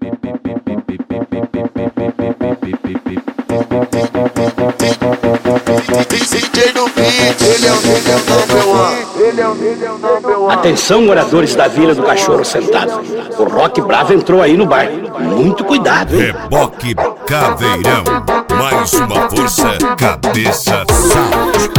DJ do beat, ele é o number one. Atenção, moradores da Vila do Cachorro Sentado. O Rock Bravo entrou aí no bar. Muito cuidado, hein? Reboque Caveirão. Mais uma força, cabeça Sound.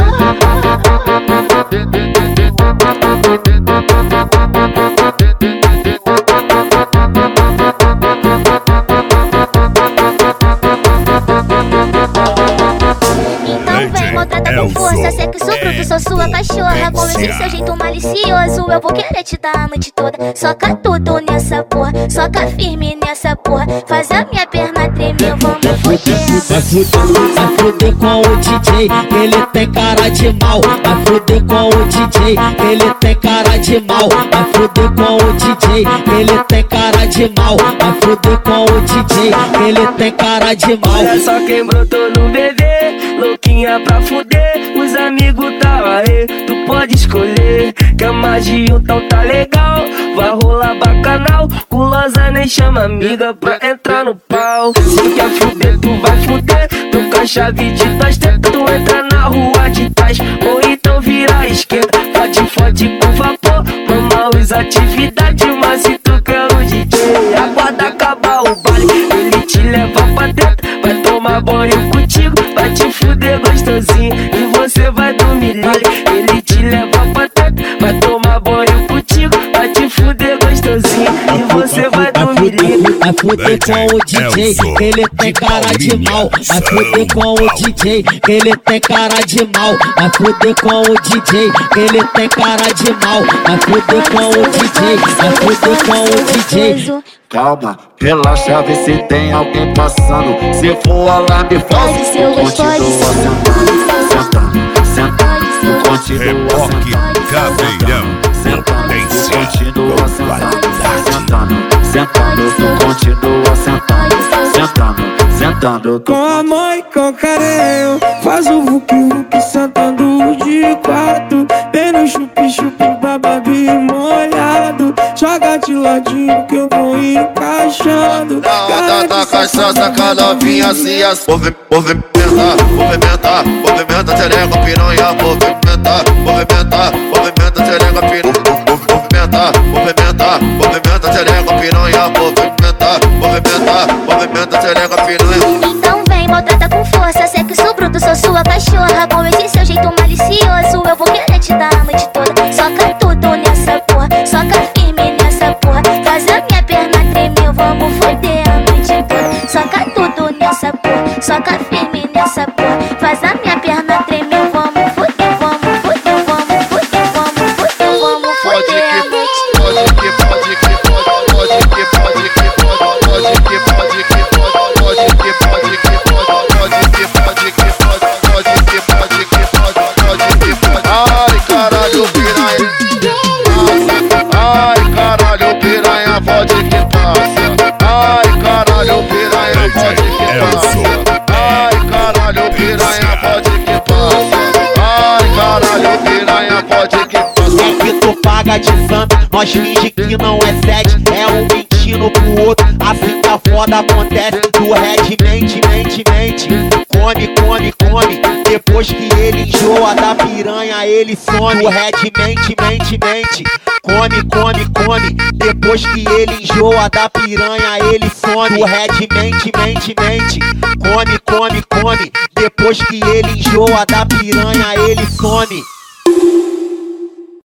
Maltrata com força, sei que sou bruto, sou sua cachorra. Com esse seu jeito malicioso, eu vou querer te dar a noite toda. Soca tudo nessa porra, soca firme nessa porra. Faz a minha perna tremer, vamos fuder. Vai fuder com o DJ, ele tem cara de mal. Vai fuder com o DJ, ele tem cara de mal. Vai fuder com o DJ, ele tem cara de mal. Vai fuder com o DJ, ele tem cara de mal. Olha só quem brotou no bebê, louquinha pra fuder, os amigos tá aí, tu pode escolher. Quer mais de um, então tá legal, vai rolar bacanal. Gulosa nem chama amiga pra entrar no pau. Se quer fuder, tu vai fuder, tu com a chave de tuas tetas, tu entra na rua de trás, ou então vira a esquerda. Fode com vapor, mama usa atividade, mas se tu quer o DJ, aguarda acabar o baile, ele te leva pra dentro, vai tomar banho contigo, vai te fuder gostosinho e você vai dormir nele. Ele te leva pra dentro, vai tomar banho contigo, vai te fuder gostosinho e você vai dormir nele. Vai fuder com o DJ, ele tem cara de mal. Vai fuder com o DJ, ele tem cara de mal. Vai fuder com o DJ, ele tem cara de mal. Vai fuder com o DJ, vai fuder com o DJ. Calma, relaxa, vê se tem alguém passando. Se for alarme falso, continua sentando, sentando, continua Reboque Caveirão. continua sentando, sentando, continua sentando, sentando. Com a mãe, com carinho, faz o vuki-vuki sentando de quatro. Vem no chupi-chupi, bababi molhado. Joga de ladinho que eu vou encaixando. Da cachaça, cada novinha assim, movimenta, tereca, piranha, movimenta, tereca, piranha, movimenta, tereca, piranha, movimenta, tereca, piranha. Então vem, maltrata com força, sei que sou bruto, sou sua cachorra. Com esse seu jeito malicioso, eu vou querer te dar a noite toda. Soca tudo nessa porra, soca firme nessa porra. Faz a minha perna tremer, vamos foder a noite toda. Soca tudo nessa porra, soca firme nessa porra. Faz a minha perna tremer, vamos foder, vamos foder, vamos foder, vamos foder, vamos foder a noite de samba, nós finge que não é sede, é um mentindo pro outro, assim que a foda acontece. Do Red mente, come, depois que ele enjoa da piranha, ele some. Do Red mente, come, depois que ele enjoa da piranha, ele some. Do Red mente, come, depois que ele enjoa da piranha, ele some.